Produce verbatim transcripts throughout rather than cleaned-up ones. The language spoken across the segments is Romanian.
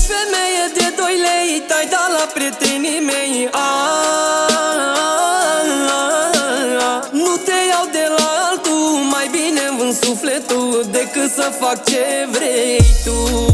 femeie de doi lei, te-ai dat la prietenii mei. Nu te iau de la altul, mai bine-mi vând sufletul decât să fac ce vrei tu.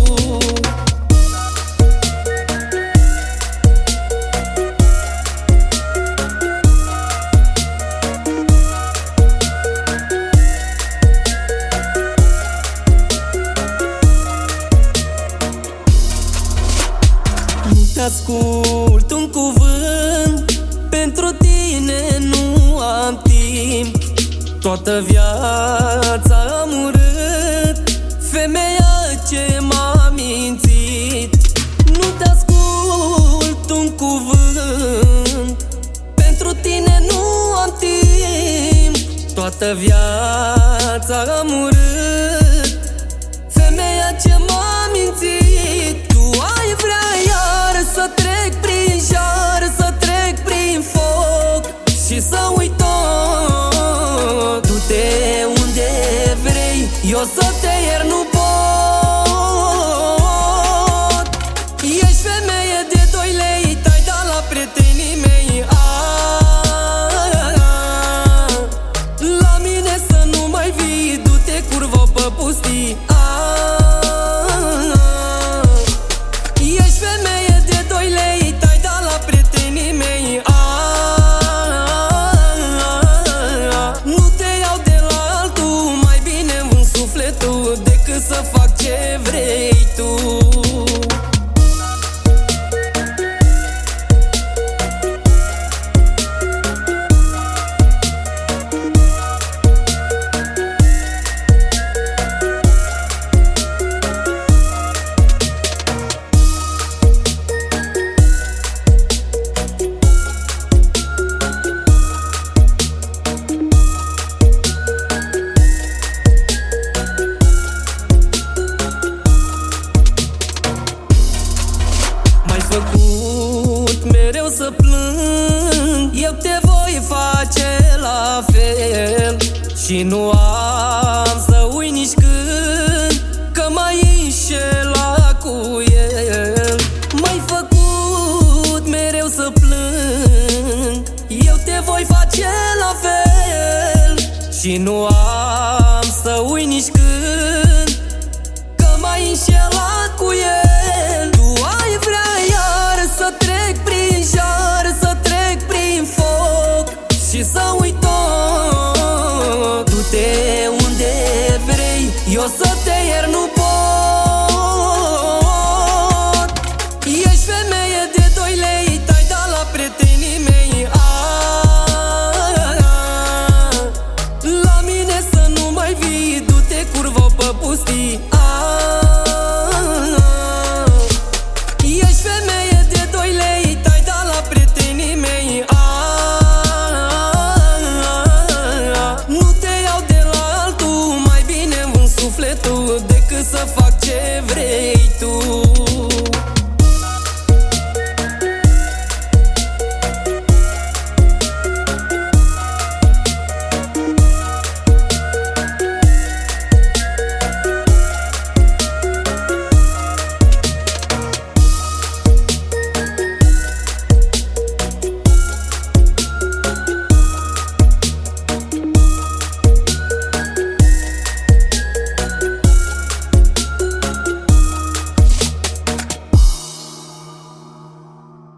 Ascult un cuvânt, pentru tine nu am timp. Toată viața am urât femeia ce m-a mințit. Nu te ascult un cuvânt, pentru tine nu am timp. Toată viața am urât femeia ce m-a mințit. Tu ai vrea să trec prin jar, să trec prin foc și să uit tot. Du-te unde vrei, eu să te iert nu pot. Ești femeie de doi lei, te-ai dat la prietenii mei. La mine să nu mai vii, du-te curvă pe pustii. Decât să fac ce vrei tu. Făcut mereu să plâng, eu te voi face la fel. Și nu am să uit nici când că m-ai înșelat cu el. M-ai făcut mereu să plâng, eu te voi face la fel. Și nu am să uit nici când că m-ai înșelat cu el. Tu ai vrea să trec prin jar, să trec prin foc și să uit tot. Du-te unde vrei, eu să te iert nu pot. Ești femeie de doi lei, te-ai dat la prietenii mei. La mine să nu mai vii, du-te curvă pe pustii. Decât să fac ce vrei tu.